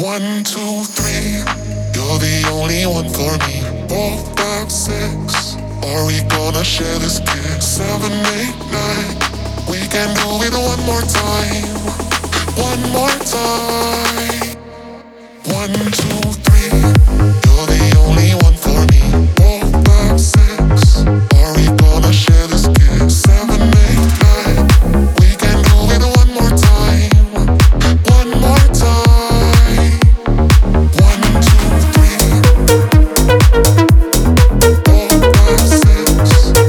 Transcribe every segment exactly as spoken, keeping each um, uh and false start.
One, two, three, you're the only one for me. Four, five, six, are we gonna share this kiss? Seven, eight, nine, we can do it one more time. One more time. One, two, three, you're the only one for me. Four, five, six, are we gonna share this kiss? Seven, eight, nine, we can do it one more time. One more time. One, two, three, four, five, six,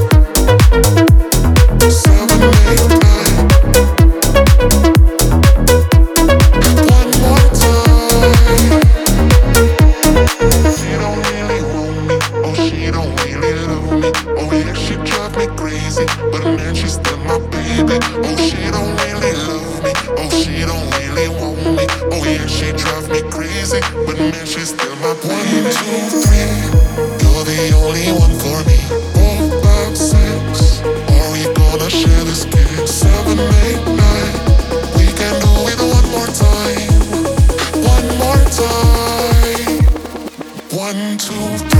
seven, eight, nine. One more time. She don't really want me, oh she don't really love me. Oh yeah, she drive me crazy, but man she's still my baby. Oh she don't really love me, oh she don't really want me. Oh yeah, she drive me crazy, but man she's still my baby. One, two, three, you're the only one for me. Four, five, six, are we gonna share this kiss? Seven, eight, nine, we can do it one more time. One more time. One, two, three.